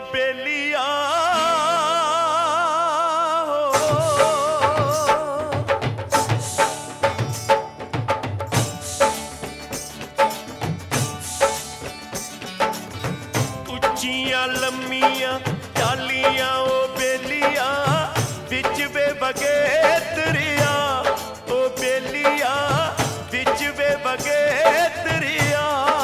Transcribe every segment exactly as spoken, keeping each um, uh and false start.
बेलिया उच्चियां लम्मियां चालियां ओ बेलिया बिच वे बगे दरिया ओ बेलिया बिच वे बगे दरिया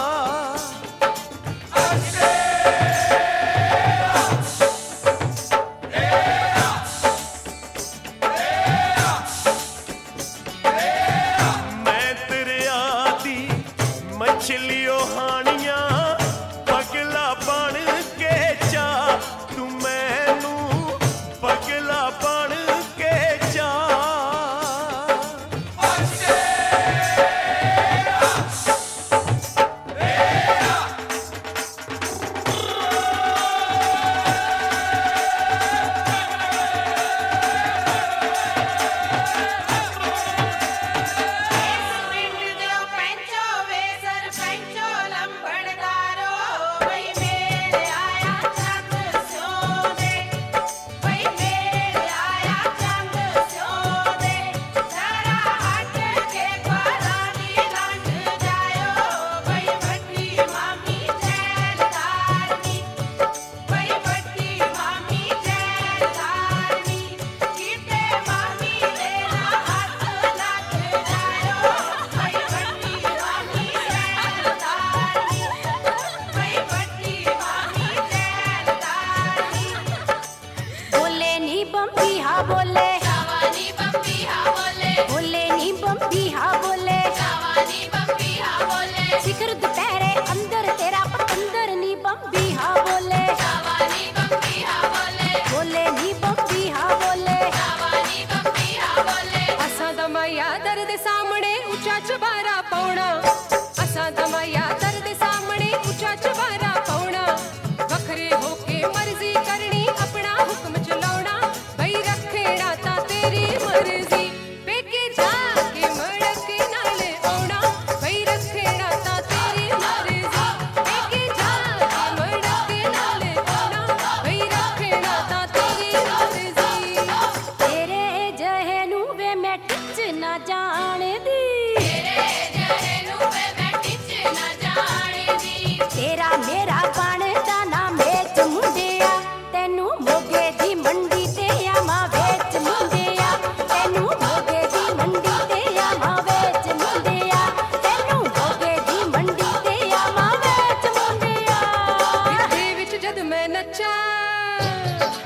मैं दरिया दी मछलियों हानियां पगला बन के चा तू मैनू पगला बन के चा बोले शावानी बम्बी हा बोले बोले नी बम्बी हा बोले शावानी बम्बी हा बोले शिखर दोपहरे अंदर तेरा पतंदर नी बम्बी हा बोले शावानी बम्बी हा बोले बोले नी बम्बी हा बोले शावानी बम्बी हा बोले असा दमाया दर्द सामने ऊंचा चबारा पौना असा दमाया दर्द सामने ऊंचा चबारा पौना वखरे होके मर्जी करनी अपना हुक्म चलाउना भई रखेड़ा ता तेरी मर्जी पेके जाके मड़क नाल औना भई रखेड़ा ता तेरी मर्जी पेके जाके मड़क नाल औना भई रखेड़ा ता तेरी मर्जी तेरे जहनू वे मैं टिच ना जाने दी तेरे जहनू वे मैं टिच ना जाने दी तेरा मेरा बनदा ना मेच मुंडिया तेनू मोगे दी मंडी ते आमा वेच मुंडिया तेनू मोगे दी मंडी ते आमा वेच मुंडिया तेनू मोगे दी मंडी ते आमा वेच मुंडिया विच जद मैं नचा